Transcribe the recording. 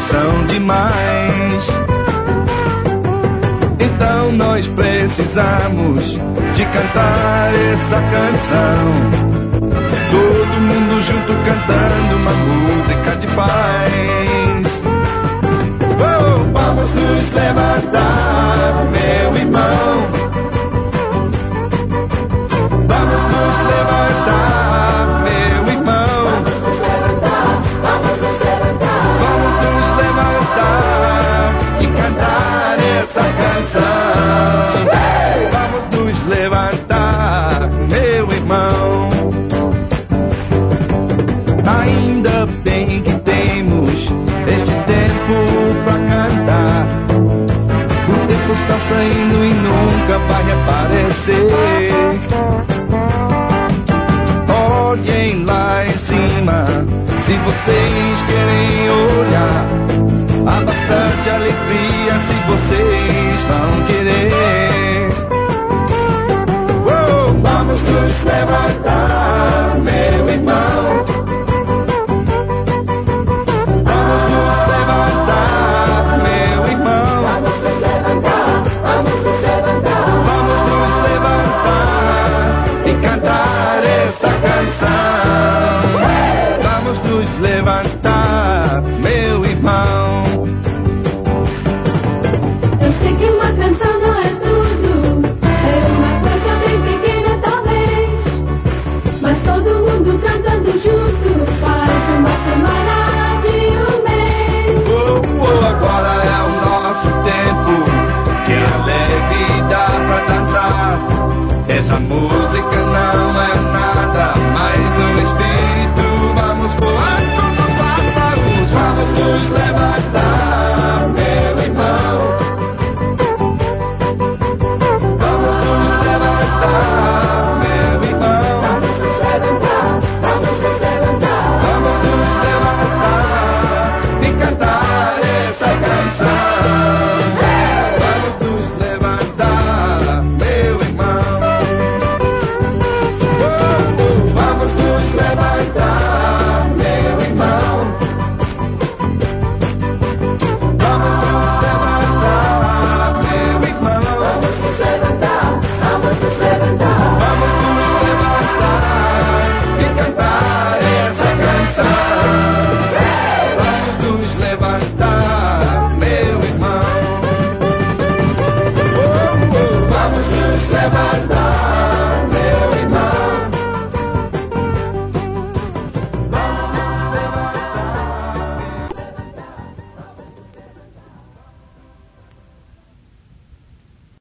são demais. Então nós precisamos de cantar essa canção. Todo mundo junto cantando uma música de paz. Oh, vamos nos levantar, meu irmão. Vamos nos levantar, meu irmão. Vamos nos levantar e cantar essa canção. Vamos nos levantar, meu irmão. Ainda bem que temos este tempo pra cantar. O tempo está saindo e nunca vai aparecer. Olhem lá em cima, se vocês querem olhar. Há bastante alegria se vocês vão querer. Vamos nos levantar, meu irmão.